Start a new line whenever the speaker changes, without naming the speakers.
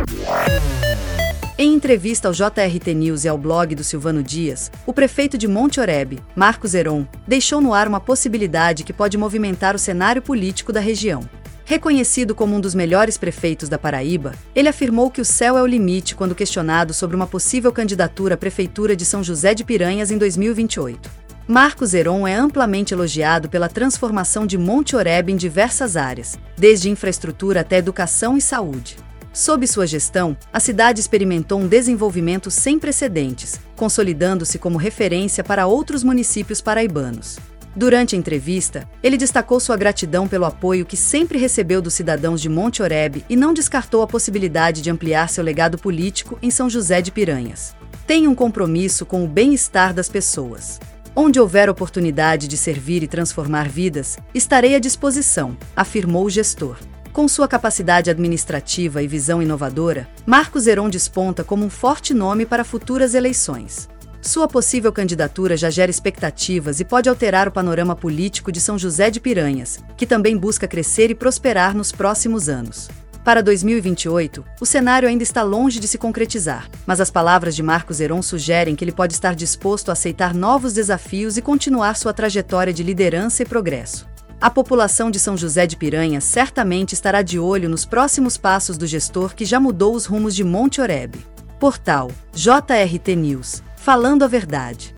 Em entrevista ao JRT News e ao blog do Silvano Dias, o prefeito de Monte Oreb, Marcos Heron, deixou no ar uma possibilidade que pode movimentar o cenário político da região. Reconhecido como um dos melhores prefeitos da Paraíba, ele afirmou que o céu é o limite quando questionado sobre uma possível candidatura à Prefeitura de São José de Piranhas em 2028. Marcos Heron é amplamente elogiado pela transformação de Monte Oreb em diversas áreas, desde infraestrutura até educação e saúde. Sob sua gestão, a cidade experimentou um desenvolvimento sem precedentes, consolidando-se como referência para outros municípios paraibanos. Durante a entrevista, ele destacou sua gratidão pelo apoio que sempre recebeu dos cidadãos de Monte Oreb e não descartou a possibilidade de ampliar seu legado político em São José de Piranhas. Tem um compromisso com o bem-estar das pessoas. Onde houver oportunidade de servir e transformar vidas, estarei à disposição, afirmou o gestor. Com sua capacidade administrativa e visão inovadora, Marcos Heron desponta como um forte nome para futuras eleições. Sua possível candidatura já gera expectativas e pode alterar o panorama político de São José de Piranhas, que também busca crescer e prosperar nos próximos anos. Para 2028, o cenário ainda está longe de se concretizar, mas as palavras de Marcos Heron sugerem que ele pode estar disposto a aceitar novos desafios e continuar sua trajetória de liderança e progresso. A população de São José de Piranhas certamente estará de olho nos próximos passos do gestor que já mudou os rumos de Monte Oreb. Portal JRT News. Falando a verdade.